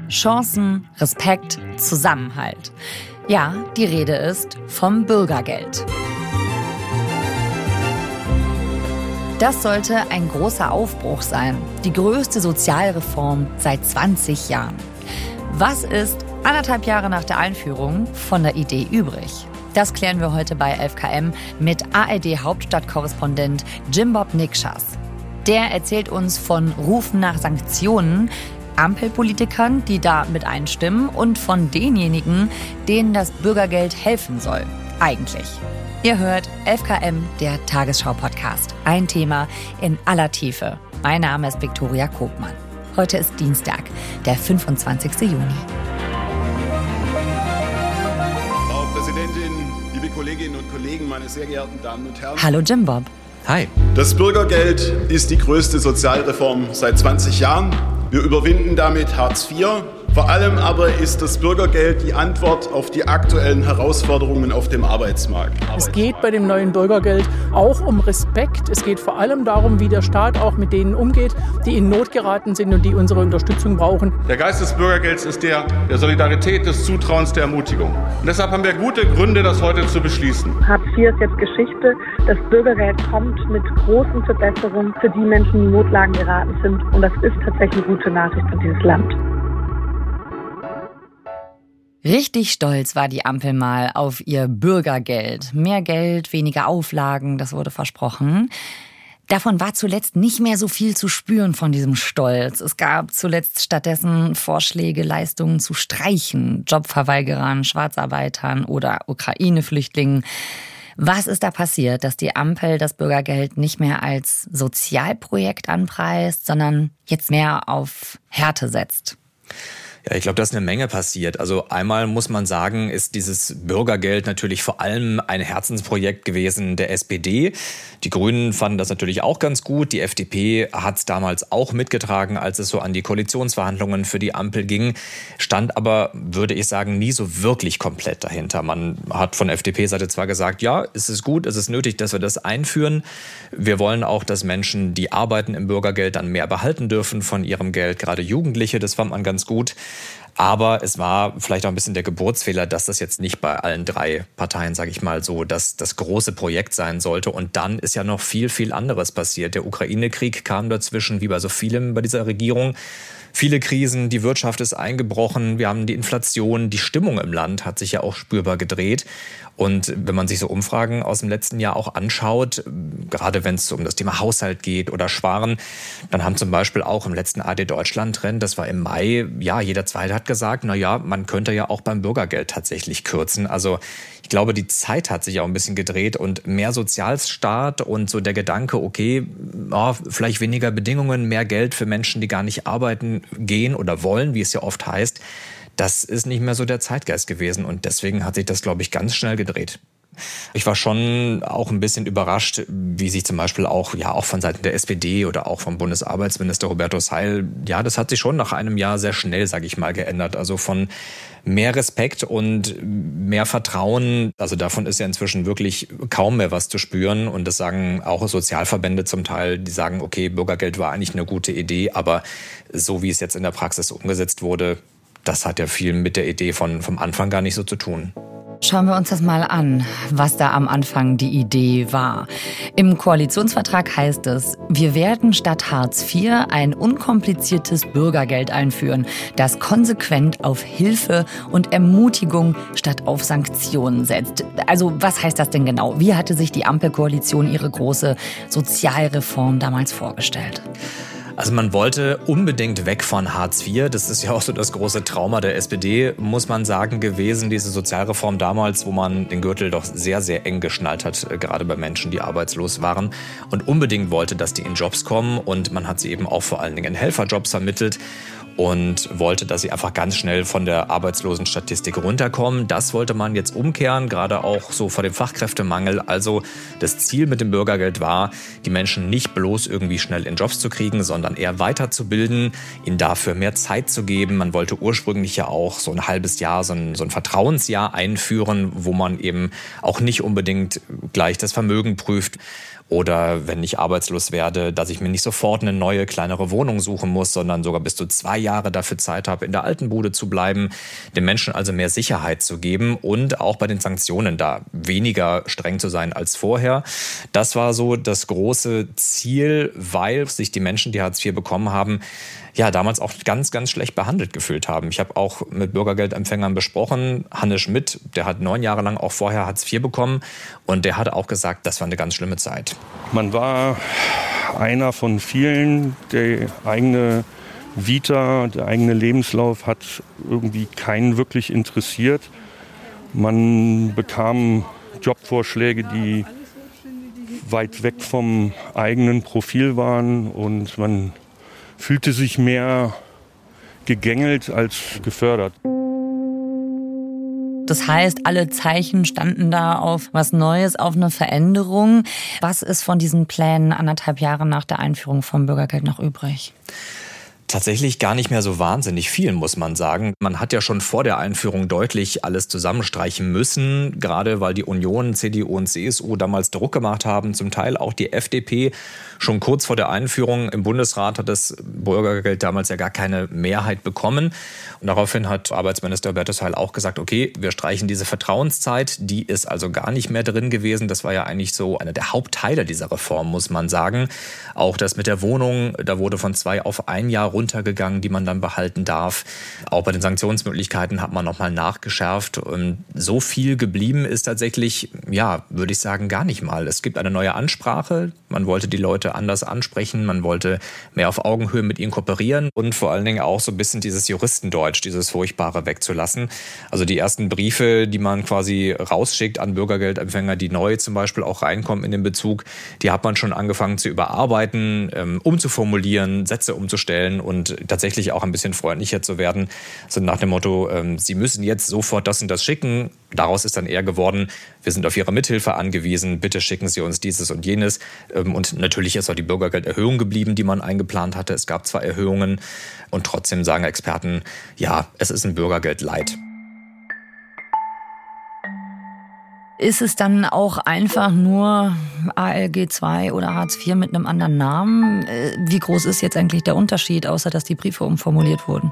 Chancen, Respekt, Zusammenhalt. Ja, die Rede ist vom Bürgergeld. Das sollte ein großer Aufbruch sein. Die größte Sozialreform seit 20 Jahren. Was ist 1,5 Jahre nach der Einführung von der Idee übrig? Das klären wir heute bei 11KM mit ARD-Hauptstadtkorrespondent Jimbob Nikschas. Der erzählt uns von Rufen nach Sanktionen, Ampelpolitikern, die da mit einstimmen und von denjenigen, denen das Bürgergeld helfen soll. Eigentlich. Ihr hört 11KM, der Tagesschau-Podcast. Ein Thema in aller Tiefe. Mein Name ist Viktoria Kopmann. Heute ist Dienstag, der 25. Juni. Frau Präsidentin, liebe Kolleginnen und Kollegen, meine sehr geehrten Damen und Herren. Hallo Jimbob. Hi. Das Bürgergeld ist die größte Sozialreform seit 20 Jahren. Wir überwinden damit Hartz IV. Vor allem aber ist das Bürgergeld die Antwort auf die aktuellen Herausforderungen auf dem Arbeitsmarkt. Es geht bei dem neuen Bürgergeld auch um Respekt. Es geht vor allem darum, wie der Staat auch mit denen umgeht, die in Not geraten sind und die unsere Unterstützung brauchen. Der Geist des Bürgergelds ist der Solidarität, des Zutrauens, der Ermutigung. Und deshalb haben wir gute Gründe, das heute zu beschließen. Hartz IV ist jetzt Geschichte. Das Bürgergeld kommt mit großen Verbesserungen für die Menschen, die in Notlagen geraten sind. Und das ist tatsächlich eine gute Nachricht für dieses Land. Richtig stolz war die Ampel mal auf ihr Bürgergeld. Mehr Geld, weniger Auflagen, das wurde versprochen. Davon war zuletzt nicht mehr so viel zu spüren von diesem Stolz. Es gab zuletzt stattdessen Vorschläge, Leistungen zu streichen. Jobverweigerern, Schwarzarbeitern oder Ukraine-Flüchtlingen. Was ist da passiert, dass die Ampel das Bürgergeld nicht mehr als Sozialprojekt anpreist, sondern jetzt mehr auf Härte setzt? Ja, ich glaube, da ist eine Menge passiert. Also einmal muss man sagen, ist dieses Bürgergeld natürlich vor allem ein Herzensprojekt gewesen der SPD. Die Grünen fanden das natürlich auch ganz gut. Die FDP hat es damals auch mitgetragen, als es so an die Koalitionsverhandlungen für die Ampel ging, stand aber, würde ich sagen, nie so wirklich komplett dahinter. Man hat von FDP-Seite zwar gesagt, ja, es ist gut, es ist nötig, dass wir das einführen. Wir wollen auch, dass Menschen, die arbeiten im Bürgergeld, dann mehr behalten dürfen von ihrem Geld, gerade Jugendliche, das fand man ganz gut. Aber es war vielleicht auch ein bisschen der Geburtsfehler, dass das jetzt nicht bei allen drei Parteien, sage ich mal so, das große Projekt sein sollte. Und dann ist ja noch viel, viel anderes passiert. Der Ukraine-Krieg kam dazwischen, wie bei so vielem bei dieser Regierung. Viele Krisen, die Wirtschaft ist eingebrochen, wir haben die Inflation, die Stimmung im Land hat sich ja auch spürbar gedreht. Und wenn man sich so Umfragen aus dem letzten Jahr auch anschaut, gerade wenn es um das Thema Haushalt geht oder Sparen, dann haben zum Beispiel auch im letzten ARD-Deutschland-Trend, das war im Mai, ja, jeder Zweite hat gesagt, na ja, man könnte ja auch beim Bürgergeld tatsächlich kürzen. Also ich glaube, die Zeit hat sich auch ein bisschen gedreht und mehr Sozialstaat und so der Gedanke, okay, oh, vielleicht weniger Bedingungen, mehr Geld für Menschen, die gar nicht arbeiten gehen oder wollen, wie es ja oft heißt, das ist nicht mehr so der Zeitgeist gewesen und deswegen hat sich das, glaube ich, ganz schnell gedreht. Ich war schon auch ein bisschen überrascht, wie sich zum Beispiel auch von Seiten der SPD oder auch vom Bundesarbeitsminister Hubertus Heil, ja, das hat sich schon nach einem Jahr sehr schnell, sage ich mal, geändert. Also von mehr Respekt und mehr Vertrauen, also davon ist ja inzwischen wirklich kaum mehr was zu spüren. Und das sagen auch Sozialverbände zum Teil, die sagen, okay, Bürgergeld war eigentlich eine gute Idee, aber so wie es jetzt in der Praxis umgesetzt wurde, das hat ja viel mit der Idee vom Anfang gar nicht so zu tun. Schauen wir uns das mal an, was da am Anfang die Idee war. Im Koalitionsvertrag heißt es, wir werden statt Hartz IV ein unkompliziertes Bürgergeld einführen, das konsequent auf Hilfe und Ermutigung statt auf Sanktionen setzt. Also was heißt das denn genau? Wie hatte sich die Ampelkoalition ihre große Sozialreform damals vorgestellt? Also man wollte unbedingt weg von Hartz IV. Das ist ja auch so das große Trauma der SPD, muss man sagen, gewesen, diese Sozialreform damals, wo man den Gürtel doch sehr, sehr eng geschnallt hat, gerade bei Menschen, die arbeitslos waren und unbedingt wollte, dass die in Jobs kommen und man hat sie eben auch vor allen Dingen in Helferjobs vermittelt und wollte, dass sie einfach ganz schnell von der Arbeitslosenstatistik runterkommen. Das wollte man jetzt umkehren, gerade auch so vor dem Fachkräftemangel. Also das Ziel mit dem Bürgergeld war, die Menschen nicht bloß irgendwie schnell in Jobs zu kriegen, sondern eher weiterzubilden, ihnen dafür mehr Zeit zu geben. Man wollte ursprünglich ja auch so ein halbes Jahr, so ein Vertrauensjahr einführen, wo man eben auch nicht unbedingt gleich das Vermögen prüft. Oder wenn ich arbeitslos werde, dass ich mir nicht sofort eine neue, kleinere Wohnung suchen muss, sondern sogar bis zu 2 Jahre dafür Zeit habe, in der alten Bude zu bleiben, den Menschen also mehr Sicherheit zu geben und auch bei den Sanktionen da weniger streng zu sein als vorher. Das war so das große Ziel, weil sich die Menschen, die Hartz IV bekommen haben, ja, damals auch ganz, ganz schlecht behandelt gefühlt haben. Ich habe auch mit Bürgergeldempfängern besprochen. Hannes Schmidt, der hat 9 Jahre lang auch vorher Hartz IV bekommen und der hat auch gesagt, das war eine ganz schlimme Zeit. Man war einer von vielen, der eigene Vita, der eigene Lebenslauf hat irgendwie keinen wirklich interessiert. Man bekam Jobvorschläge, die weit weg vom eigenen Profil waren und man fühlte sich mehr gegängelt als gefördert. Das heißt, alle Zeichen standen da auf was Neues, auf eine Veränderung. Was ist von diesen Plänen 1,5 Jahre nach der Einführung vom Bürgergeld noch übrig? Tatsächlich gar nicht mehr so wahnsinnig viel, muss man sagen. Man hat ja schon vor der Einführung deutlich alles zusammenstreichen müssen, gerade weil die Union, CDU und CSU damals Druck gemacht haben, zum Teil auch die FDP. Schon kurz vor der Einführung im Bundesrat hat das Bürgergeld damals ja gar keine Mehrheit bekommen. Und daraufhin hat Arbeitsminister Hubertus Heil auch gesagt, okay, wir streichen diese Vertrauenszeit, die ist also gar nicht mehr drin gewesen. Das war ja eigentlich so einer der Hauptteile dieser Reform, muss man sagen. Auch das mit der Wohnung, da wurde von 2 auf 1 Jahr runtergegangen, die man dann behalten darf. Auch bei den Sanktionsmöglichkeiten hat man nochmal nachgeschärft. Und so viel geblieben ist tatsächlich, ja, würde ich sagen, gar nicht mal. Es gibt eine neue Ansprache. Man wollte die Leute anders ansprechen. Man wollte mehr auf Augenhöhe mit ihnen kooperieren und vor allen Dingen auch so ein bisschen dieses Juristendeutsch, dieses Furchtbare wegzulassen. Also die ersten Briefe, die man quasi rausschickt an Bürgergeldempfänger, die neu zum Beispiel auch reinkommen in den Bezug, die hat man schon angefangen zu überarbeiten, umzuformulieren, Sätze umzustellen und tatsächlich auch ein bisschen freundlicher zu werden. So nach dem Motto, Sie müssen jetzt sofort das und das schicken. Daraus ist dann eher geworden, wir sind auf Ihre Mithilfe angewiesen, bitte schicken Sie uns dieses und jenes. Und natürlich ist auch die Bürgergelderhöhung geblieben, die man eingeplant hatte. Es gab zwar Erhöhungen und trotzdem sagen Experten, ja, es ist ein Bürgergeld light. Ist es dann auch einfach nur ALG II oder Hartz IV mit einem anderen Namen? Wie groß ist jetzt eigentlich der Unterschied, außer dass die Briefe umformuliert wurden?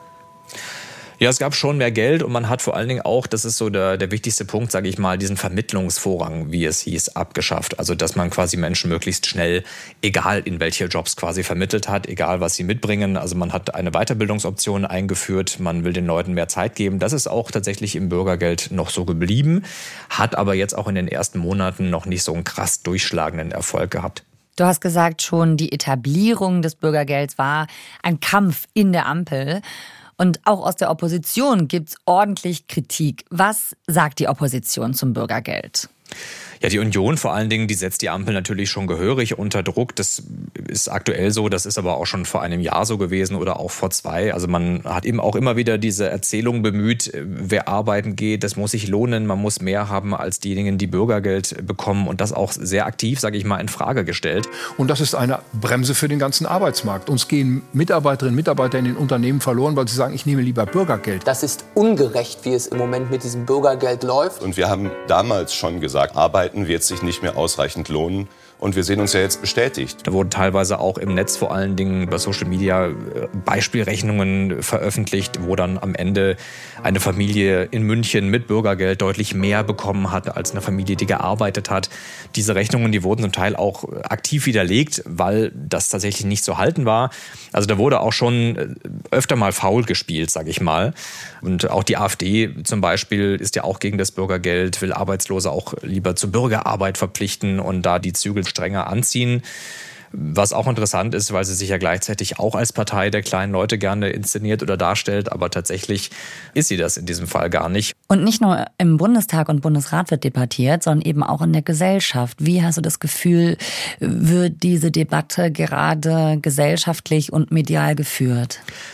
Ja, es gab schon mehr Geld und man hat vor allen Dingen auch, das ist so der wichtigste Punkt, sage ich mal, diesen Vermittlungsvorrang, wie es hieß, abgeschafft. Also dass man quasi Menschen möglichst schnell, egal in welche Jobs quasi vermittelt hat, egal was sie mitbringen. Also man hat eine Weiterbildungsoption eingeführt, man will den Leuten mehr Zeit geben. Das ist auch tatsächlich im Bürgergeld noch so geblieben, hat aber jetzt auch in den ersten Monaten noch nicht so einen krass durchschlagenden Erfolg gehabt. Du hast gesagt schon, die Etablierung des Bürgergelds war ein Kampf in der Ampel. Und auch aus der Opposition gibt's ordentlich Kritik. Was sagt die Opposition zum Bürgergeld? Ja, die Union vor allen Dingen, die setzt die Ampel natürlich schon gehörig unter Druck. Das ist aktuell so, das ist aber auch schon vor einem Jahr so gewesen oder auch vor 2. Also man hat eben auch immer wieder diese Erzählung bemüht, wer arbeiten geht, das muss sich lohnen, man muss mehr haben als diejenigen, die Bürgergeld bekommen und das auch sehr aktiv, sage ich mal, in Frage gestellt. Und das ist eine Bremse für den ganzen Arbeitsmarkt. Uns gehen Mitarbeiterinnen und Mitarbeiter in den Unternehmen verloren, weil sie sagen, ich nehme lieber Bürgergeld. Das ist ungerecht, wie es im Moment mit diesem Bürgergeld läuft. Und wir haben damals schon gesagt, Arbeiten wird sich nicht mehr ausreichend lohnen. Und wir sehen uns ja jetzt bestätigt. Da wurden teilweise auch im Netz, vor allen Dingen bei Social Media, Beispielrechnungen veröffentlicht, wo dann am Ende eine Familie in München mit Bürgergeld deutlich mehr bekommen hat als eine Familie, die gearbeitet hat. Diese Rechnungen, die wurden zum Teil auch aktiv widerlegt, weil das tatsächlich nicht zu halten war. Also da wurde auch schon öfter mal faul gespielt, sage ich mal. Und auch die AfD zum Beispiel ist ja auch gegen das Bürgergeld, will Arbeitslose auch lieber zur Bürgerarbeit verpflichten und da die Zügel strenger anziehen. Was auch interessant ist, weil sie sich ja gleichzeitig auch als Partei der kleinen Leute gerne inszeniert oder darstellt, aber tatsächlich ist sie das in diesem Fall gar nicht. Und nicht nur im Bundestag und Bundesrat wird debattiert, sondern eben auch in der Gesellschaft. Wie hast du das Gefühl, wird diese Debatte gerade gesellschaftlich und medial geführt?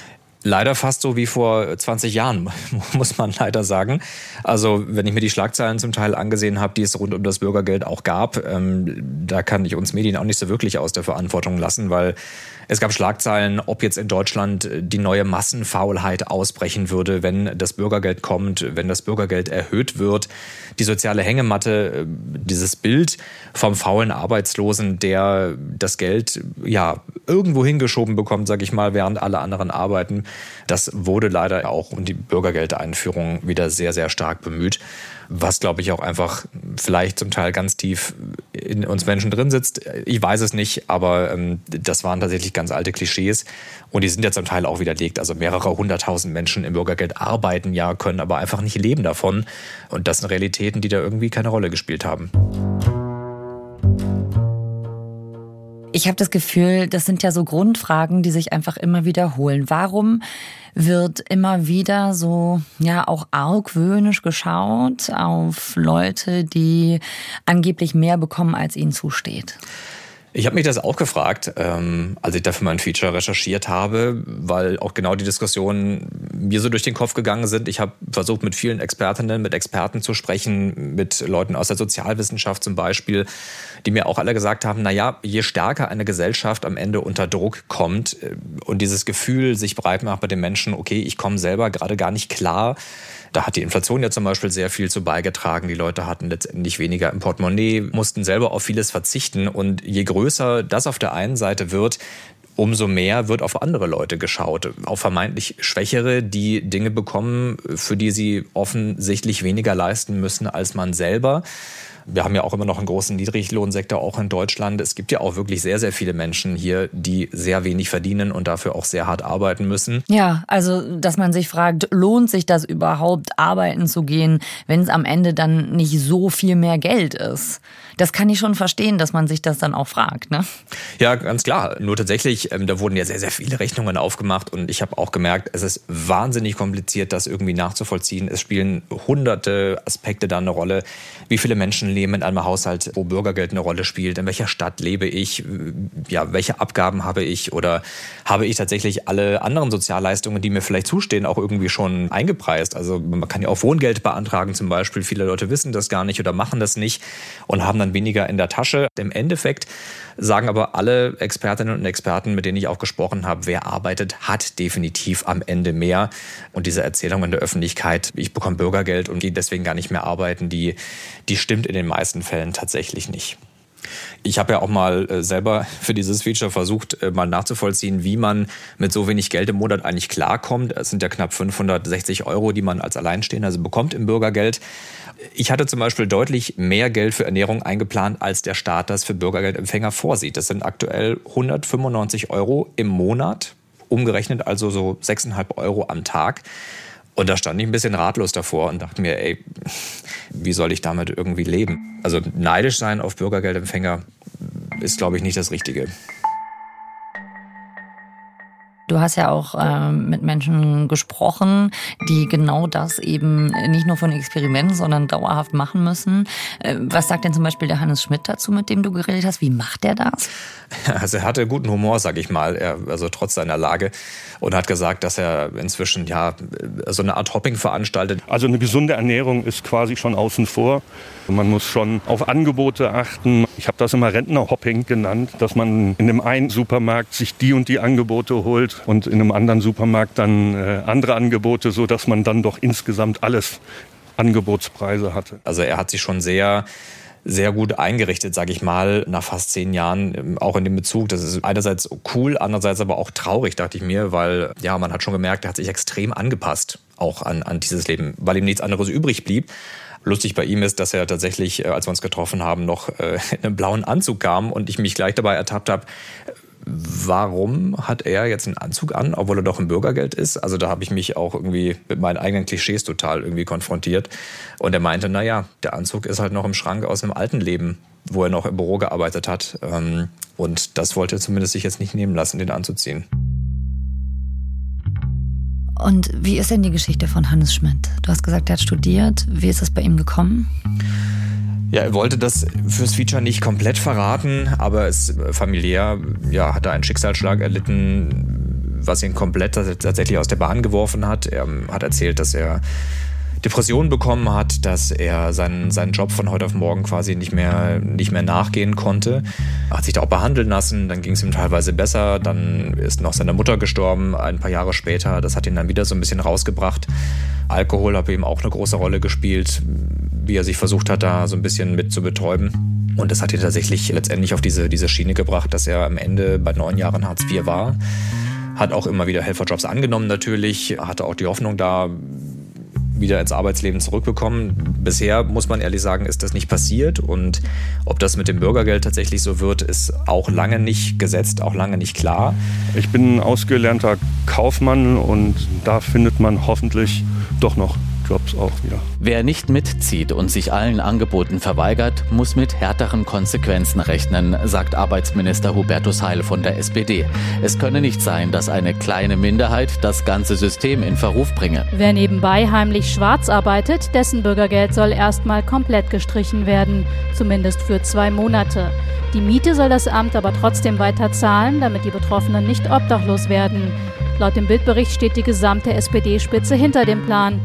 Leider fast so wie vor 20 Jahren, muss man leider sagen. Also wenn ich mir die Schlagzeilen zum Teil angesehen habe, die es rund um das Bürgergeld auch gab, da kann ich uns Medien auch nicht so wirklich aus der Verantwortung lassen, weil es gab Schlagzeilen, ob jetzt in Deutschland die neue Massenfaulheit ausbrechen würde, wenn das Bürgergeld kommt, wenn das Bürgergeld erhöht wird. Die soziale Hängematte, dieses Bild vom faulen Arbeitslosen, der das Geld ja irgendwo hingeschoben bekommt, sage ich mal, während alle anderen arbeiten, das wurde leider auch um die Bürgergeldeinführung wieder sehr, sehr stark bemüht. Was, glaube ich, auch einfach vielleicht zum Teil ganz tief in uns Menschen drin sitzt. Ich weiß es nicht, aber das waren tatsächlich ganz alte Klischees. Und die sind ja zum Teil auch widerlegt. Also mehrere 100.000 Menschen im Bürgergeld arbeiten ja, können aber einfach nicht leben davon. Und das sind Realitäten, die da irgendwie keine Rolle gespielt haben. Ich habe das Gefühl, das sind ja so Grundfragen, die sich einfach immer wiederholen. Warum wird immer wieder so, ja, auch argwöhnisch geschaut auf Leute, die angeblich mehr bekommen, als ihnen zusteht? Ich habe mich das auch gefragt, als ich dafür mein Feature recherchiert habe, weil auch genau die Diskussionen mir so durch den Kopf gegangen sind. Ich habe versucht, mit vielen Expertinnen, mit Experten zu sprechen, mit Leuten aus der Sozialwissenschaft zum Beispiel, die mir auch alle gesagt haben, naja, je stärker eine Gesellschaft am Ende unter Druck kommt und dieses Gefühl sich breit macht bei den Menschen, okay, ich komme selber gerade gar nicht klar. Da hat die Inflation ja zum Beispiel sehr viel zu beigetragen. Die Leute hatten letztendlich weniger im Portemonnaie, mussten selber auf vieles verzichten. Und je größer das auf der einen Seite wird, umso mehr wird auf andere Leute geschaut. Auf vermeintlich Schwächere, die Dinge bekommen, für die sie offensichtlich weniger leisten müssen als man selber. Wir haben ja auch immer noch einen großen Niedriglohnsektor, auch in Deutschland. Es gibt ja auch wirklich sehr, sehr viele Menschen hier, die sehr wenig verdienen und dafür auch sehr hart arbeiten müssen. Ja, also dass man sich fragt, lohnt sich das überhaupt, arbeiten zu gehen, wenn es am Ende dann nicht so viel mehr Geld ist? Das kann ich schon verstehen, dass man sich das dann auch fragt, ne? Ja, ganz klar. Nur tatsächlich, da wurden ja sehr, sehr viele Rechnungen aufgemacht und ich habe auch gemerkt, es ist wahnsinnig kompliziert, das irgendwie nachzuvollziehen. Es spielen hunderte Aspekte da eine Rolle. Wie viele Menschen leben in einem Haushalt, wo Bürgergeld eine Rolle spielt? In welcher Stadt lebe ich? Ja, welche Abgaben habe ich? Oder habe ich tatsächlich alle anderen Sozialleistungen, die mir vielleicht zustehen, auch irgendwie schon eingepreist? Also man kann ja auch Wohngeld beantragen zum Beispiel. Viele Leute wissen das gar nicht oder machen das nicht und haben dann weniger in der Tasche. Im Endeffekt sagen aber alle Expertinnen und Experten, mit denen ich auch gesprochen habe, wer arbeitet, hat definitiv am Ende mehr. Und diese Erzählung in der Öffentlichkeit, ich bekomme Bürgergeld und gehe deswegen gar nicht mehr arbeiten, die stimmt in den meisten Fällen tatsächlich nicht. Ich habe ja auch mal selber für dieses Feature versucht, mal nachzuvollziehen, wie man mit so wenig Geld im Monat eigentlich klarkommt. Es sind ja knapp 560 €, die man als Alleinstehender bekommt im Bürgergeld. Ich hatte zum Beispiel deutlich mehr Geld für Ernährung eingeplant, als der Staat das für Bürgergeldempfänger vorsieht. Das sind aktuell 195 € im Monat, umgerechnet also so 6,5 € am Tag. Und da stand ich ein bisschen ratlos davor und dachte mir, ey, wie soll ich damit irgendwie leben? Also neidisch sein auf Bürgergeldempfänger ist, glaube ich, nicht das Richtige. Du hast ja auch mit Menschen gesprochen, die genau das eben nicht nur von Experimenten, sondern dauerhaft machen müssen. Was sagt denn zum Beispiel der Hannes Schmidt dazu, mit dem du geredet hast? Wie macht der das? Also er hatte guten Humor, sag ich mal, also trotz seiner Lage, und hat gesagt, dass er inzwischen ja so eine Art Hopping veranstaltet. Also eine gesunde Ernährung ist quasi schon außen vor. Man muss schon auf Angebote achten. Ich habe das immer Rentnerhopping genannt, dass man in dem einen Supermarkt sich die und die Angebote holt und in einem anderen Supermarkt dann andere Angebote, sodass man dann doch insgesamt alles Angebotspreise hatte. Also er hat sich schon sehr gut eingerichtet, sage ich mal, nach fast 10 Jahren, auch in dem Bezug. Das ist einerseits cool, andererseits aber auch traurig, dachte ich mir, weil ja, man hat schon gemerkt, er hat sich extrem angepasst, auch an dieses Leben, weil ihm nichts anderes übrig blieb. Lustig bei ihm ist, dass er tatsächlich, als wir uns getroffen haben, noch in einem blauen Anzug kam und ich mich gleich dabei ertappt habe, warum hat er jetzt einen Anzug an, obwohl er doch im Bürgergeld ist? Also da habe ich mich auch irgendwie mit meinen eigenen Klischees total irgendwie konfrontiert. Und er meinte, naja, der Anzug ist halt noch im Schrank aus einem alten Leben, wo er noch im Büro gearbeitet hat. Und das wollte er zumindest sich jetzt nicht nehmen lassen, den anzuziehen. Und wie ist denn die Geschichte von Hannes Schmidt? Du hast gesagt, er hat studiert. Wie ist das bei ihm gekommen? Ja, er wollte das fürs Feature nicht komplett verraten, aber es familiär hat er einen Schicksalsschlag erlitten, was ihn komplett tatsächlich aus der Bahn geworfen hat. Er hat erzählt, dass er Depressionen bekommen hat, dass er seinen Job von heute auf morgen quasi nicht mehr nachgehen konnte. Er hat sich da auch behandeln lassen, dann ging es ihm teilweise besser, dann ist noch seine Mutter gestorben, ein paar Jahre später. Das hat ihn dann wieder so ein bisschen rausgebracht. Alkohol hat eben auch eine große Rolle gespielt, wie er sich versucht hat, da so ein bisschen mit zu betäuben. Und das hat ihn tatsächlich letztendlich auf diese Schiene gebracht, dass er am Ende bei 9 Jahren Hartz IV war. Hat auch immer wieder Helferjobs angenommen natürlich, hatte auch die Hoffnung da, wieder ins Arbeitsleben zurückbekommen. Bisher, muss man ehrlich sagen, ist das nicht passiert. Und ob das mit dem Bürgergeld tatsächlich so wird, ist auch lange nicht gesetzt, auch lange nicht klar. Ich bin ein ausgelernter Kaufmann und da findet man hoffentlich doch noch Jobs auch wieder. Wer nicht mitzieht und sich allen Angeboten verweigert, muss mit härteren Konsequenzen rechnen, sagt Arbeitsminister Hubertus Heil von der SPD. Es könne nicht sein, dass eine kleine Minderheit das ganze System in Verruf bringe. Wer nebenbei heimlich schwarz arbeitet, dessen Bürgergeld soll erstmal komplett gestrichen werden, zumindest für 2 Monate. Die Miete soll das Amt aber trotzdem weiter zahlen, damit die Betroffenen nicht obdachlos werden. Laut dem Bild-Bericht steht die gesamte SPD-Spitze hinter dem Plan.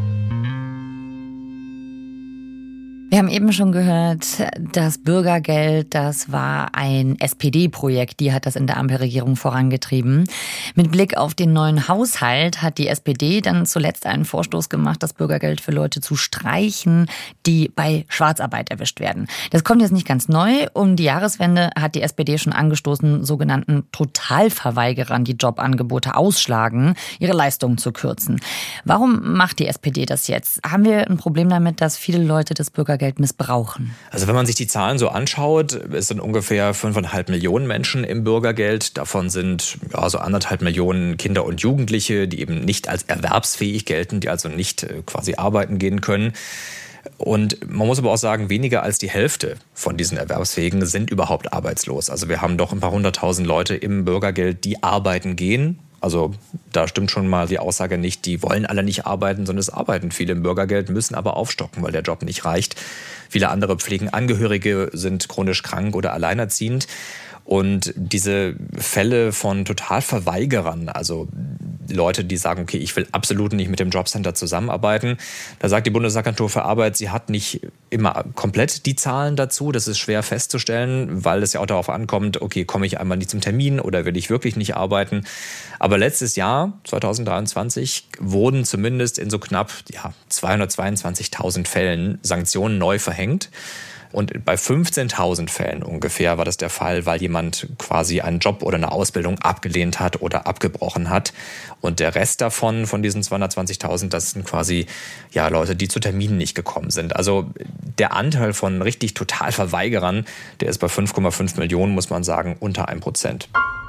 Wir haben eben schon gehört, das Bürgergeld, das war ein SPD-Projekt, die hat das in der Ampelregierung vorangetrieben. Mit Blick auf den neuen Haushalt hat die SPD dann zuletzt einen Vorstoß gemacht, das Bürgergeld für Leute zu streichen, die bei Schwarzarbeit erwischt werden. Das kommt jetzt nicht ganz neu. Um die Jahreswende hat die SPD schon angestoßen, sogenannten Totalverweigerern, die Jobangebote ausschlagen, ihre Leistungen zu kürzen. Warum macht die SPD das jetzt? Haben wir ein Problem damit, dass viele Leute das Bürgergeld missbrauchen? Also wenn man sich die Zahlen so anschaut, es sind ungefähr 5,5 Millionen Menschen im Bürgergeld. Davon sind so 1,5 Millionen Kinder und Jugendliche, die eben nicht als erwerbsfähig gelten, die also nicht quasi arbeiten gehen können. Und man muss aber auch sagen, weniger als die Hälfte von diesen Erwerbsfähigen sind überhaupt arbeitslos. Also wir haben doch ein paar 100.000 Leute im Bürgergeld, die arbeiten gehen. Also da stimmt schon mal die Aussage nicht, die wollen alle nicht arbeiten, sondern es arbeiten viele im Bürgergeld, müssen aber aufstocken, weil der Job nicht reicht. Viele andere pflegen Angehörige, sind chronisch krank oder alleinerziehend. Und diese Fälle von Totalverweigerern, also Leute, die sagen, okay, ich will absolut nicht mit dem Jobcenter zusammenarbeiten, da sagt die Bundesagentur für Arbeit, sie hat nicht immer komplett die Zahlen dazu. Das ist schwer festzustellen, weil es ja auch darauf ankommt, okay, komme ich einmal nicht zum Termin oder will ich wirklich nicht arbeiten. Aber letztes Jahr, 2023, wurden zumindest in so knapp 222.000 Fällen Sanktionen neu verhängt. Und bei 15.000 Fällen ungefähr war das der Fall, weil jemand quasi einen Job oder eine Ausbildung abgelehnt hat oder abgebrochen hat. Und der Rest davon, von diesen 220.000, das sind quasi Leute, die zu Terminen nicht gekommen sind. Also der Anteil von richtig Totalverweigerern, der ist bei 5,5 Millionen, muss man sagen, unter 1%.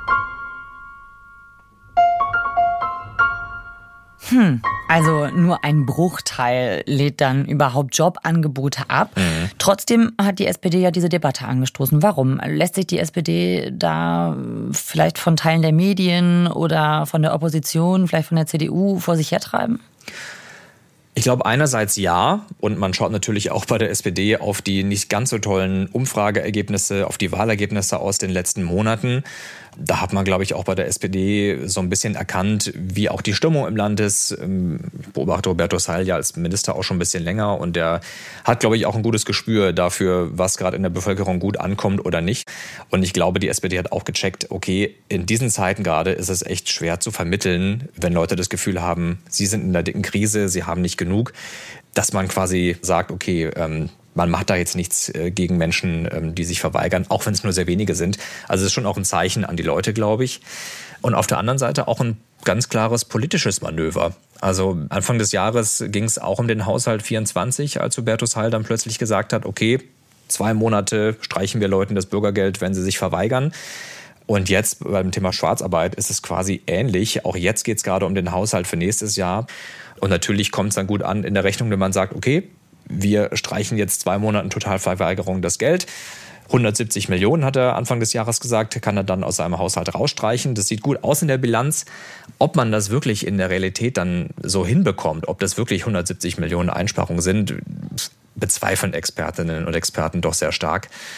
Also nur ein Bruchteil lädt dann überhaupt Jobangebote ab. Trotzdem hat die SPD ja diese Debatte angestoßen. Warum? Lässt sich die SPD da vielleicht von Teilen der Medien oder von der Opposition, vielleicht von der CDU vor sich hertreiben? Ich glaube einerseits ja, und man schaut natürlich auch bei der SPD auf die nicht ganz so tollen Umfrageergebnisse, auf die Wahlergebnisse aus den letzten Monaten. Da hat man, glaube ich, auch bei der SPD so ein bisschen erkannt, wie auch die Stimmung im Land ist. Ich beobachte Hubertus Heil ja als Minister auch schon ein bisschen länger und der hat, glaube ich, auch ein gutes Gespür dafür, was gerade in der Bevölkerung gut ankommt oder nicht. Und ich glaube, die SPD hat auch gecheckt, okay, in diesen Zeiten gerade ist es echt schwer zu vermitteln, wenn Leute das Gefühl haben, sie sind in einer dicken Krise, sie haben nicht genug, dass man quasi sagt, okay, man macht da jetzt nichts gegen Menschen, die sich verweigern, auch wenn es nur sehr wenige sind. Also es ist schon auch ein Zeichen an die Leute, glaube ich. Und auf der anderen Seite auch ein ganz klares politisches Manöver. Also Anfang des Jahres ging es auch um den Haushalt 24, als Hubertus Heil dann plötzlich gesagt hat, okay, 2 Monate streichen wir Leuten das Bürgergeld, wenn sie sich verweigern. Und jetzt beim Thema Schwarzarbeit ist es quasi ähnlich. Auch jetzt geht es gerade um den Haushalt für nächstes Jahr. Und natürlich kommt es dann gut an in der Rechnung, wenn man sagt, okay, wir streichen jetzt 2 Monaten Totalverweigerung das Geld. 170 Millionen, hat er Anfang des Jahres gesagt, kann er dann aus seinem Haushalt rausstreichen. Das sieht gut aus in der Bilanz. Ob man das wirklich in der Realität dann so hinbekommt, ob das wirklich 170 Millionen Einsparungen sind, bezweifeln Expertinnen und Experten doch sehr stark.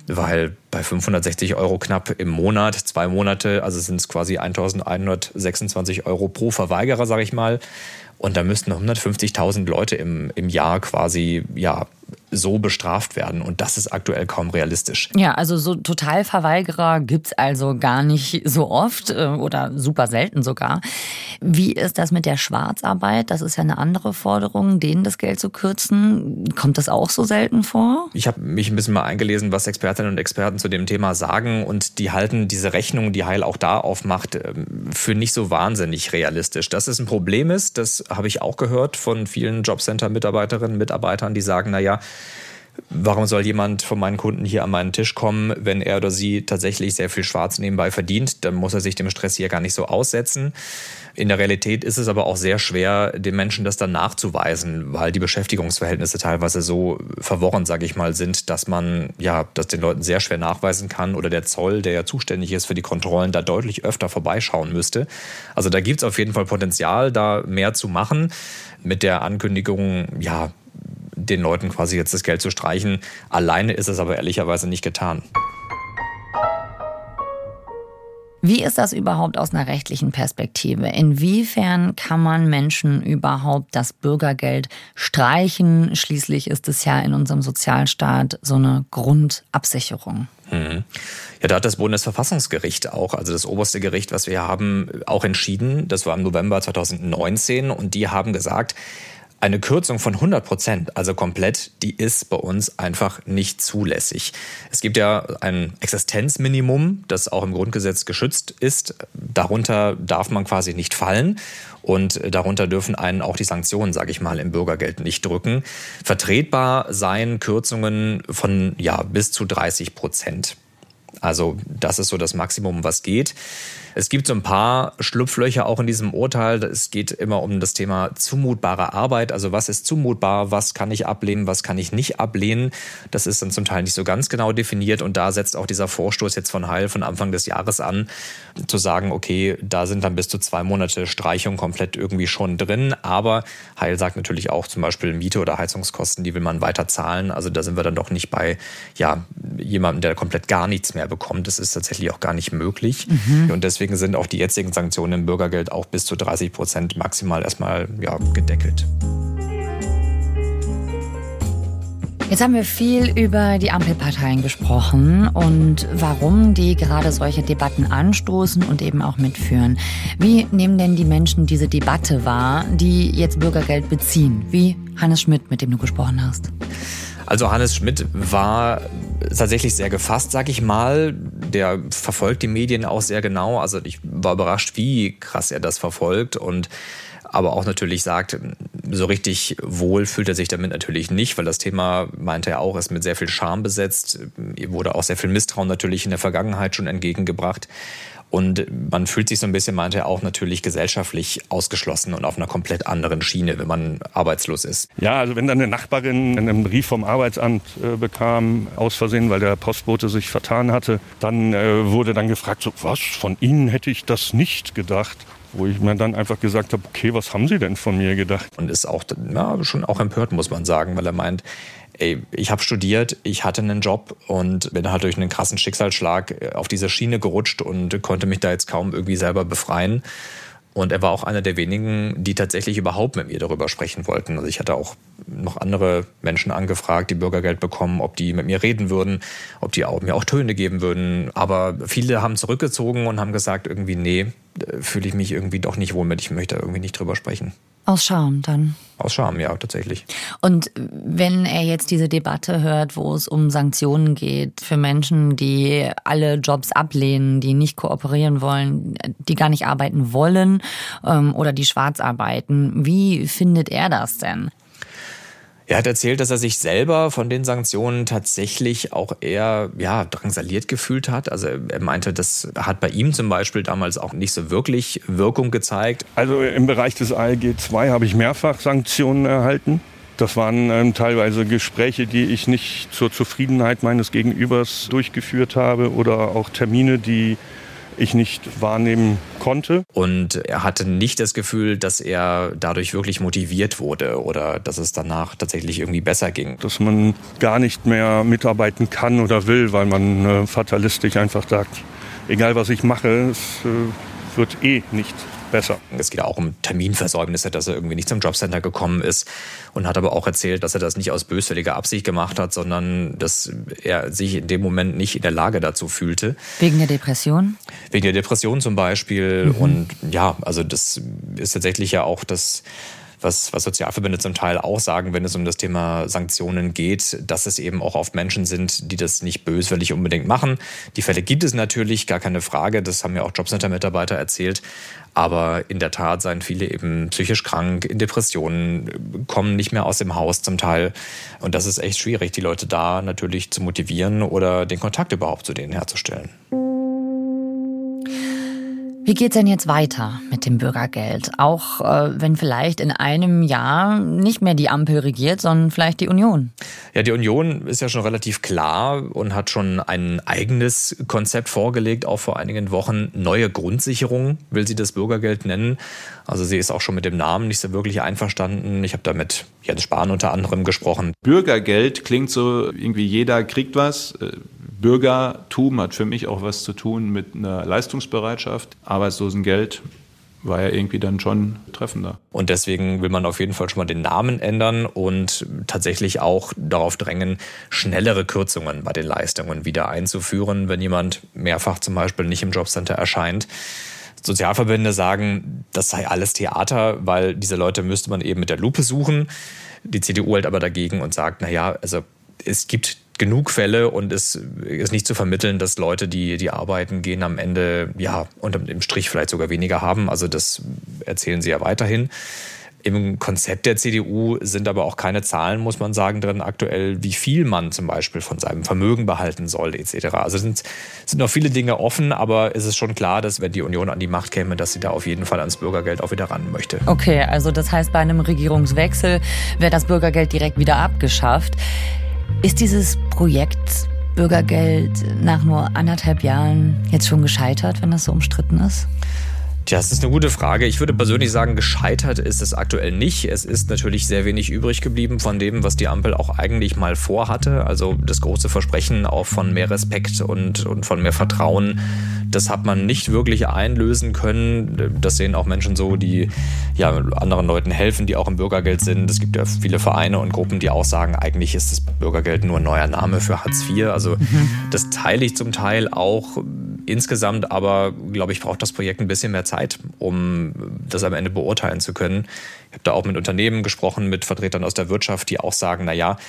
weil bei 560 € knapp im Monat, 2 Monate, also sind es quasi 1.126 € pro Verweigerer, sage ich mal. Und da müssten 150.000 Leute im Jahr quasi so bestraft werden. Und das ist aktuell kaum realistisch. Ja, also so Totalverweigerer gibt's also gar nicht so oft oder super selten sogar. Wie ist das mit der Schwarzarbeit? Das ist ja eine andere Forderung, denen das Geld zu kürzen. Kommt das auch so selten vor? Ich habe mich ein bisschen mal eingelesen, was Expertinnen und Experten zu dem Thema sagen. Und die halten diese Rechnung, die Heil auch da aufmacht, für nicht so wahnsinnig realistisch. Dass es ein Problem ist, das habe ich auch gehört von vielen Jobcenter-Mitarbeiterinnen und Mitarbeitern, die sagen, warum soll jemand von meinen Kunden hier an meinen Tisch kommen, wenn er oder sie tatsächlich sehr viel schwarz nebenbei verdient? Dann muss er sich dem Stress hier gar nicht so aussetzen. In der Realität ist es aber auch sehr schwer, den Menschen das dann nachzuweisen, weil die Beschäftigungsverhältnisse teilweise so verworren, sage ich mal, sind, dass man das den Leuten sehr schwer nachweisen kann oder der Zoll, der ja zuständig ist für die Kontrollen, da deutlich öfter vorbeischauen müsste. Also da gibt es auf jeden Fall Potenzial, da mehr zu machen. Mit der Ankündigung, den Leuten quasi jetzt das Geld zu streichen. Alleine ist es aber ehrlicherweise nicht getan. Wie ist das überhaupt aus einer rechtlichen Perspektive? Inwiefern kann man Menschen überhaupt das Bürgergeld streichen? Schließlich ist es ja in unserem Sozialstaat so eine Grundabsicherung. Ja, da hat das Bundesverfassungsgericht auch, also das oberste Gericht, was wir haben, auch entschieden. Das war im November 2019 und die haben gesagt, eine Kürzung von 100%, also komplett, die ist bei uns einfach nicht zulässig. Es gibt ja ein Existenzminimum, das auch im Grundgesetz geschützt ist. Darunter darf man quasi nicht fallen. Und darunter dürfen einen auch die Sanktionen, sage ich mal, im Bürgergeld nicht drücken. Vertretbar seien Kürzungen von bis zu 30%. Also das ist so das Maximum, was geht. Es gibt so ein paar Schlupflöcher auch in diesem Urteil. Es geht immer um das Thema zumutbare Arbeit. Also was ist zumutbar, was kann ich ablehnen, was kann ich nicht ablehnen. Das ist dann zum Teil nicht so ganz genau definiert. Und da setzt auch dieser Vorstoß jetzt von Heil von Anfang des Jahres an, zu sagen, okay, da sind dann bis zu 2 Monate Streichung komplett irgendwie schon drin. Aber Heil sagt natürlich auch zum Beispiel Miete oder Heizungskosten, die will man weiter zahlen. Also da sind wir dann doch nicht bei jemandem, der komplett gar nichts mehr bekommt. Das ist tatsächlich auch gar nicht möglich. Und deswegen sind auch die jetzigen Sanktionen im Bürgergeld auch bis zu 30% maximal erstmal gedeckelt. Jetzt haben wir viel über die Ampelparteien gesprochen und warum die gerade solche Debatten anstoßen und eben auch mitführen. Wie nehmen denn die Menschen diese Debatte wahr, die jetzt Bürgergeld beziehen? Wie Hannes Schmidt, mit dem du gesprochen hast. Also Hannes Schmidt war tatsächlich sehr gefasst, sag ich mal. Der verfolgt die Medien auch sehr genau. Also ich war überrascht, wie krass er das verfolgt und aber auch natürlich sagt, so richtig wohl fühlt er sich damit natürlich nicht, weil das Thema, meinte er auch, ist mit sehr viel Scham besetzt. Ihm wurde auch sehr viel Misstrauen natürlich in der Vergangenheit schon entgegengebracht. Und man fühlt sich so ein bisschen, meinte er auch, natürlich gesellschaftlich ausgeschlossen und auf einer komplett anderen Schiene, wenn man arbeitslos ist. Ja, also wenn dann eine Nachbarin einen Brief vom Arbeitsamt bekam, aus Versehen, weil der Postbote sich vertan hatte, dann wurde dann gefragt, so, was, von Ihnen hätte ich das nicht gedacht. Wo ich mir dann einfach gesagt habe, okay, was haben Sie denn von mir gedacht? Und ist auch schon auch empört, muss man sagen, weil er meint, ich habe studiert, ich hatte einen Job und bin halt durch einen krassen Schicksalsschlag auf diese Schiene gerutscht und konnte mich da jetzt kaum irgendwie selber befreien. Und er war auch einer der wenigen, die tatsächlich überhaupt mit mir darüber sprechen wollten. Also ich hatte auch noch andere Menschen angefragt, die Bürgergeld bekommen, ob die mit mir reden würden, ob die mir auch Töne geben würden. Aber viele haben zurückgezogen und haben gesagt, irgendwie, nee, fühle ich mich irgendwie doch nicht wohl mit. Ich möchte irgendwie nicht drüber sprechen. Aus Scham dann? Aus Scham, ja, tatsächlich. Und wenn er jetzt diese Debatte hört, wo es um Sanktionen geht für Menschen, die alle Jobs ablehnen, die nicht kooperieren wollen, die gar nicht arbeiten wollen oder die schwarz arbeiten, wie findet er das denn? Er hat erzählt, dass er sich selber von den Sanktionen tatsächlich auch eher drangsaliert gefühlt hat. Also er meinte, das hat bei ihm zum Beispiel damals auch nicht so wirklich Wirkung gezeigt. Also im Bereich des ALG II habe ich mehrfach Sanktionen erhalten. Das waren teilweise Gespräche, die ich nicht zur Zufriedenheit meines Gegenübers durchgeführt habe oder auch Termine, die ich nicht wahrnehmen konnte konnte. Und er hatte nicht das Gefühl, dass er dadurch wirklich motiviert wurde oder dass es danach tatsächlich irgendwie besser ging. Dass man gar nicht mehr mitarbeiten kann oder will, weil man fatalistisch einfach sagt, egal was ich mache, es wird nicht besser. Es geht auch um Terminversäumnisse, dass er irgendwie nicht zum Jobcenter gekommen ist und hat aber auch erzählt, dass er das nicht aus böswilliger Absicht gemacht hat, sondern dass er sich in dem Moment nicht in der Lage dazu fühlte. Wegen der Depression? Wegen der Depression zum Beispiel. Und ja, also das ist tatsächlich ja auch das, was Sozialverbände zum Teil auch sagen, wenn es um das Thema Sanktionen geht, dass es eben auch oft Menschen sind, die das nicht böswillig unbedingt machen. Die Fälle gibt es natürlich, gar keine Frage. Das haben ja auch Jobcenter-Mitarbeiter erzählt. Aber in der Tat seien viele eben psychisch krank, in Depressionen, kommen nicht mehr aus dem Haus zum Teil. Und das ist echt schwierig, die Leute da natürlich zu motivieren oder den Kontakt überhaupt zu denen herzustellen. Wie geht's denn jetzt weiter mit dem Bürgergeld? Auch wenn vielleicht in einem Jahr nicht mehr die Ampel regiert, sondern vielleicht die Union. Ja, die Union ist ja schon relativ klar und hat schon ein eigenes Konzept vorgelegt, auch vor einigen Wochen. Neue Grundsicherung will sie das Bürgergeld nennen. Also sie ist auch schon mit dem Namen nicht so wirklich einverstanden. Ich habe da mit Jens Spahn unter anderem gesprochen. Bürgergeld klingt so, irgendwie jeder kriegt was. Bürgertum hat für mich auch was zu tun mit einer Leistungsbereitschaft. Arbeitslosengeld war ja irgendwie dann schon treffender. Und deswegen will man auf jeden Fall schon mal den Namen ändern und tatsächlich auch darauf drängen, schnellere Kürzungen bei den Leistungen wieder einzuführen, wenn jemand mehrfach zum Beispiel nicht im Jobcenter erscheint. Sozialverbände sagen, das sei alles Theater, weil diese Leute müsste man eben mit der Lupe suchen. Die CDU hält aber dagegen und sagt, also es gibt genug Fälle und es ist nicht zu vermitteln, dass Leute, die arbeiten gehen, am Ende unter dem Strich vielleicht sogar weniger haben. Also das erzählen sie ja weiterhin. Im Konzept der CDU sind aber auch keine Zahlen, muss man sagen, drin aktuell, wie viel man zum Beispiel von seinem Vermögen behalten soll etc. Also sind noch viele Dinge offen, aber es ist schon klar, dass wenn die Union an die Macht käme, dass sie da auf jeden Fall ans Bürgergeld auch wieder ran möchte. Okay, also das heißt, bei einem Regierungswechsel wäre das Bürgergeld direkt wieder abgeschafft. Ist dieses Projekt Bürgergeld nach nur 1,5 Jahren jetzt schon gescheitert, wenn das so umstritten ist? Tja, das ist eine gute Frage. Ich würde persönlich sagen, gescheitert ist es aktuell nicht. Es ist natürlich sehr wenig übrig geblieben von dem, was die Ampel auch eigentlich mal vorhatte. Also das große Versprechen auch von mehr Respekt und von mehr Vertrauen, das hat man nicht wirklich einlösen können. Das sehen auch Menschen so, die anderen Leuten helfen, die auch im Bürgergeld sind. Es gibt ja viele Vereine und Gruppen, die auch sagen, eigentlich ist das Bürgergeld nur ein neuer Name für Hartz IV. Also das teile ich zum Teil auch. Insgesamt aber, glaube ich, braucht das Projekt ein bisschen mehr Zeit, um das am Ende beurteilen zu können. Ich habe da auch mit Unternehmen gesprochen, mit Vertretern aus der Wirtschaft, die auch sagen,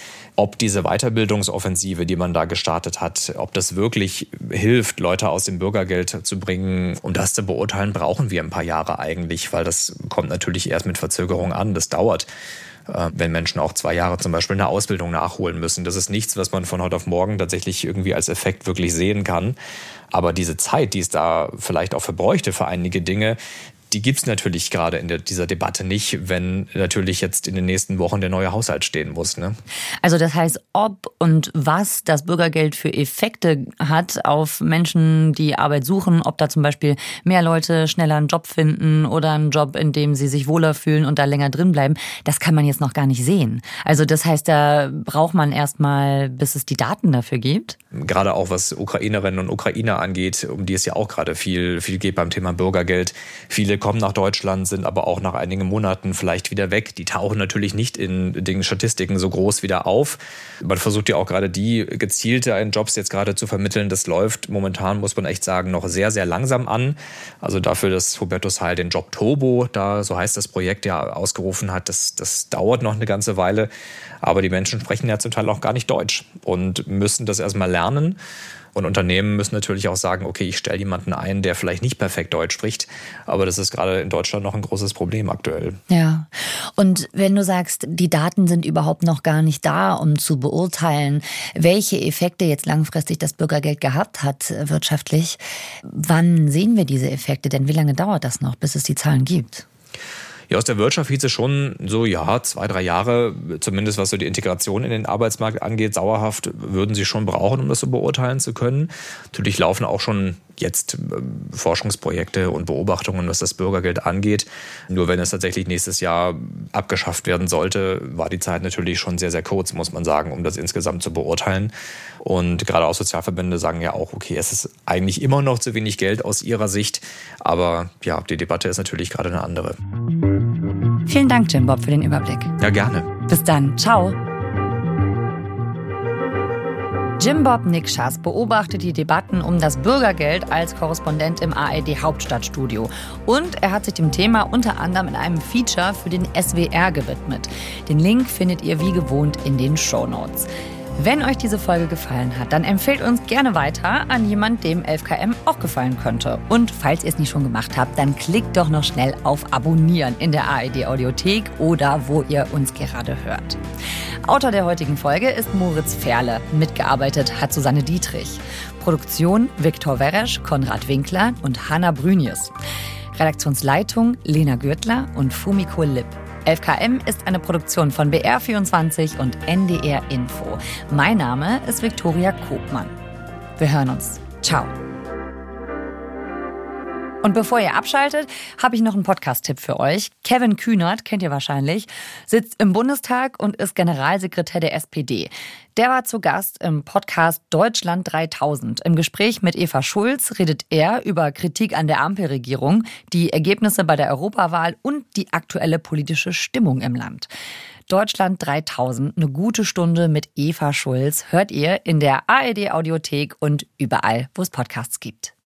ob diese Weiterbildungsoffensive, die man da gestartet hat, ob das wirklich hilft, Leute aus dem Bürgergeld zu bringen. Um das zu beurteilen, brauchen wir ein paar Jahre eigentlich, weil das kommt natürlich erst mit Verzögerung an. Das dauert, wenn Menschen auch 2 Jahre zum Beispiel eine Ausbildung nachholen müssen. Das ist nichts, was man von heute auf morgen tatsächlich irgendwie als Effekt wirklich sehen kann. Aber diese Zeit, die es da vielleicht auch verbräuchte für einige Dinge, die gibt es natürlich gerade in dieser Debatte nicht, wenn natürlich jetzt in den nächsten Wochen der neue Haushalt stehen muss. Ne? Also das heißt, ob und was das Bürgergeld für Effekte hat auf Menschen, die Arbeit suchen, ob da zum Beispiel mehr Leute schneller einen Job finden oder einen Job, in dem sie sich wohler fühlen und da länger drin bleiben, das kann man jetzt noch gar nicht sehen. Also das heißt, da braucht man erstmal, bis es die Daten dafür gibt. Gerade auch was Ukrainerinnen und Ukrainer angeht, um die es ja auch gerade viel geht beim Thema Bürgergeld. Viele kommen nach Deutschland, sind aber auch nach einigen Monaten vielleicht wieder weg. Die tauchen natürlich nicht in den Statistiken so groß wieder auf. Man versucht ja auch gerade die gezielte in Jobs jetzt gerade zu vermitteln. Das läuft momentan, muss man echt sagen, noch sehr, sehr langsam an. Also dafür, dass Hubertus Heil den Job Turbo, so heißt das Projekt, ja ausgerufen hat, das dauert noch eine ganze Weile. Aber die Menschen sprechen ja zum Teil auch gar nicht Deutsch und müssen das erstmal lernen. Und Unternehmen müssen natürlich auch sagen, okay, ich stelle jemanden ein, der vielleicht nicht perfekt Deutsch spricht. Aber das ist gerade in Deutschland noch ein großes Problem aktuell. Ja, und wenn du sagst, die Daten sind überhaupt noch gar nicht da, um zu beurteilen, welche Effekte jetzt langfristig das Bürgergeld gehabt hat wirtschaftlich, wann sehen wir diese Effekte? Denn wie lange dauert das noch, bis es die Zahlen gibt? Ja, aus der Wirtschaft hieß es schon so, 2-3 Jahre, zumindest was so die Integration in den Arbeitsmarkt angeht, dauerhaft würden sie schon brauchen, um das so beurteilen zu können. Natürlich laufen auch schon jetzt Forschungsprojekte und Beobachtungen, was das Bürgergeld angeht. Nur wenn es tatsächlich nächstes Jahr abgeschafft werden sollte, war die Zeit natürlich schon sehr, sehr kurz, muss man sagen, um das insgesamt zu beurteilen. Und gerade auch Sozialverbände sagen ja auch, okay, es ist eigentlich immer noch zu wenig Geld aus ihrer Sicht. Aber ja, die Debatte ist natürlich gerade eine andere. Vielen Dank, Jim Bob, für den Überblick. Ja, gerne. Bis dann. Ciao. Jim Bob Nikschas beobachtet die Debatten um das Bürgergeld als Korrespondent im ARD-Hauptstadtstudio. Und er hat sich dem Thema unter anderem in einem Feature für den SWR gewidmet. Den Link findet ihr wie gewohnt in den Shownotes. Wenn euch diese Folge gefallen hat, dann empfehlt uns gerne weiter an jemand, dem 11KM auch gefallen könnte. Und falls ihr es nicht schon gemacht habt, dann klickt doch noch schnell auf Abonnieren in der ARD-Audiothek oder wo ihr uns gerade hört. Autor der heutigen Folge ist Moritz Ferle. Mitgearbeitet hat Susanne Dietrich. Produktion Viktor Weresch, Konrad Winkler und Hanna Brünjes. Redaktionsleitung Lena Gürtler und Fumiko Lipp. 11KM ist eine Produktion von BR24 und NDR Info. Mein Name ist Viktoria Kopmann. Wir hören uns. Ciao. Und bevor ihr abschaltet, habe ich noch einen Podcast-Tipp für euch. Kevin Kühnert, kennt ihr wahrscheinlich, sitzt im Bundestag und ist Generalsekretär der SPD. Der war zu Gast im Podcast Deutschland 3000. Im Gespräch mit Eva Schulz redet er über Kritik an der Ampelregierung, die Ergebnisse bei der Europawahl und die aktuelle politische Stimmung im Land. Deutschland 3000, eine gute Stunde mit Eva Schulz, hört ihr in der ARD-Audiothek und überall, wo es Podcasts gibt.